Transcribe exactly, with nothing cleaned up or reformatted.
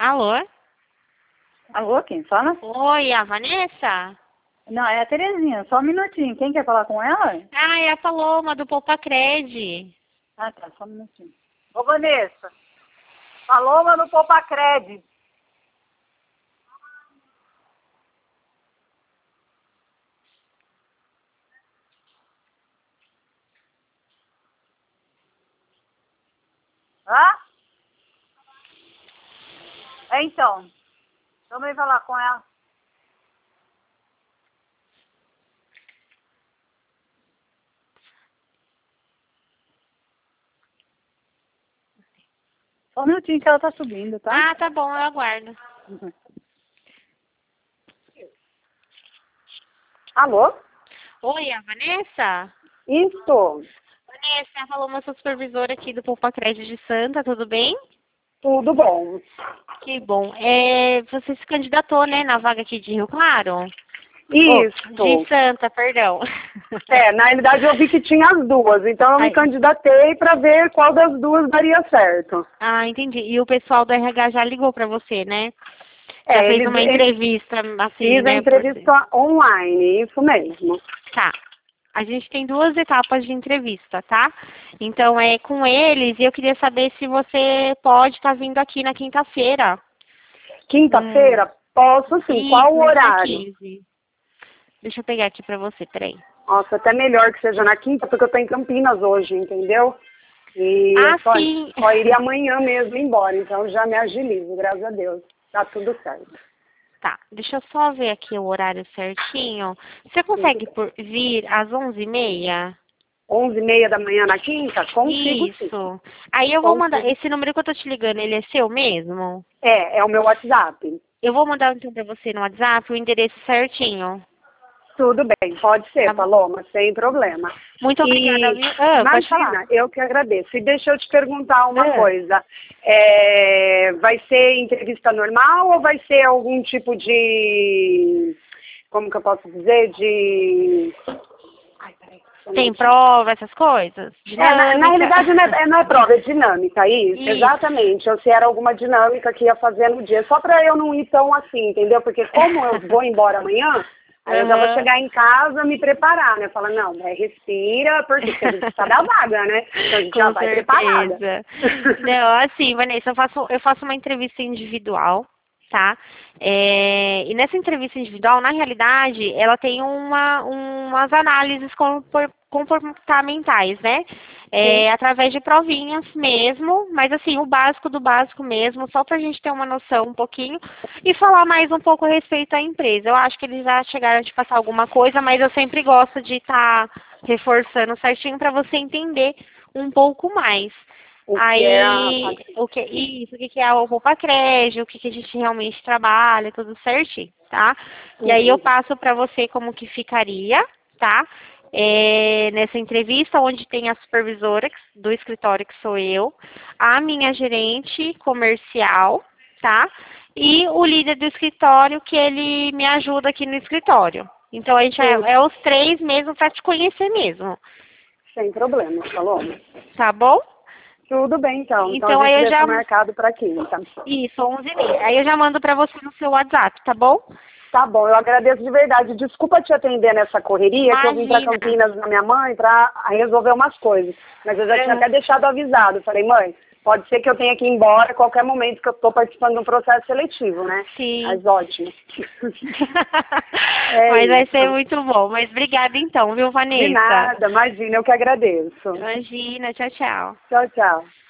Alô? Alô, quem fala? Oi, a Vanessa? Não, é a Terezinha, só um minutinho. Quem quer falar com ela? Ah, é a Paloma do Poupa Cred. Ah, tá, só um minutinho. Ô, Vanessa, Paloma no Poupa Cred. Hã? É, então. Vamos ir falar com ela. Só um minutinho que ela tá subindo, tá? Ah, tá bom, eu aguardo. Uhum. Alô? Oi, a Vanessa? Isso. Vanessa, é a Paloma, sou supervisora aqui do Poupa Cred de Santa, tudo bem? Tudo bom. Que bom. É, você se candidatou, né, na vaga aqui de Rio Claro? Isso. Oh, de Santa, perdão. É, na realidade eu vi que tinha as duas, então eu me Ai. candidatei para ver qual das duas daria certo. Ah, entendi. E o pessoal do R H já ligou pra você, né? Já É, fez eles, uma eles entrevista, assim, fiz a né? por- entrevista online, isso mesmo. Tá. A gente tem duas etapas de entrevista, tá? Então, é com eles e eu queria saber se você pode estar vindo aqui na quinta-feira. Hum, Quinta-feira, posso sim. Qual isso, o no dia horário? quinze. Deixa eu pegar aqui pra você, peraí. Nossa, até melhor que seja na quinta, porque eu tô em Campinas hoje, entendeu? E eu Ah, só, sim. só iria amanhã mesmo embora, então já me agilizo, graças a Deus. Tá tudo certo. Tá, deixa eu só ver aqui o horário certinho. Você Tudo consegue bem. por- vir às onze e meia? Onze e meia da manhã na quinta? Consigo sim. Isso. Aí eu vou mandar, Consigo. esse número que eu tô te ligando, ele é seu mesmo? É, é o meu WhatsApp. Eu vou mandar então pra você no WhatsApp o endereço certinho. Tudo bem, pode Tá ser, bom. Paloma, sem problema. Muito obrigada, E viu? Ah, pode falar. imagina, eu que agradeço. E deixa eu te perguntar uma Ah. coisa. É, vai ser entrevista normal ou vai ser algum tipo de, como que eu posso dizer, de... Ai, peraí. só um Tem minutinho. prova, essas coisas? É, na, na Dinâmica. realidade não é, é- não é prova, é dinâmica, isso, Isso. exatamente. Eu se era alguma dinâmica que ia fazer no dia, só para eu não ir tão assim, entendeu? Porque como eu vou embora amanhã, aí eu já vou Aham. chegar em casa, me preparar, né? Falar, não, é, respira, porque a gente precisa da vaga, né? Então a gente já Com vai preparada. certeza. Não, assim, Vanessa, eu faço, eu faço uma entrevista individual, tá? É, e nessa entrevista individual, na realidade, ela tem uma, umas análises compor- comportamentais, né? Sim, É, através de provinhas mesmo, mas assim, o básico do básico mesmo, só pra gente ter uma noção um pouquinho e falar mais um pouco a respeito à empresa. Eu acho que eles já chegaram a te passar alguma coisa, mas eu sempre gosto de estar reforçando certinho para você entender um pouco mais. o que é a... Aí, o que isso, o que que é o Poupa Cred, o que que a gente realmente trabalha, tudo certinho, tá? E aí eu Entendi. passo para você como que ficaria, tá? É, nessa entrevista, onde tem a supervisora do escritório, que sou eu, a minha gerente comercial, tá? E o líder do escritório, que ele me ajuda aqui no escritório. Então, a gente é, Sim, é os três mesmo para te conhecer mesmo, sem problema, Paloma. tá bom? Tudo bem, então. Então a Então, gente aí eu deixa já... marcado para quinta. Isso, onze e meia. Aí eu já mando para você no seu WhatsApp, tá bom? Tá bom, eu agradeço de verdade. Desculpa te atender nessa correria, que eu vim para Imagina. Campinas na minha mãe para resolver umas coisas. Mas eu já tinha até deixado avisado. Falei, mãe, pode ser que eu tenha que ir embora a qualquer momento que eu estou participando de um processo seletivo, né? Sim. Mas ótimo. É Mas vai ser isso. muito bom. Mas obrigada então, viu, De Vanessa? nada, imagina, eu que agradeço. Imagina, tchau, tchau. Tchau, tchau.